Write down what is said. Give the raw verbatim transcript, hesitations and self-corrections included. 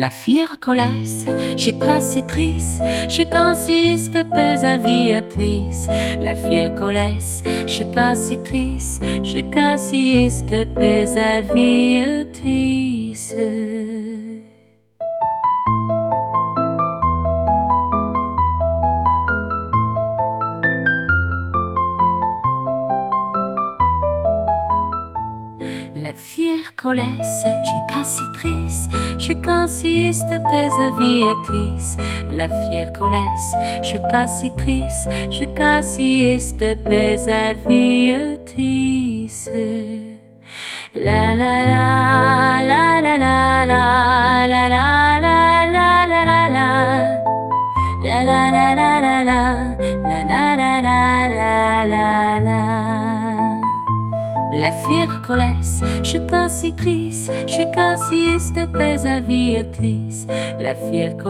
La fière colesse, je passe triste, je consiste peu aviatrice. La fière colesse, je passe triste, je consiste peu aviatrice. La fière colesse, je passe triste, je consiste peu aviatrice. La fière colesse, je passe triste, je consiste peu aviatrice. La la la la la la la la la la la la la la. La la la la la la la la la la la la. La fière colesse, je passe triste, je consiste peu aviatrice. La fière colesse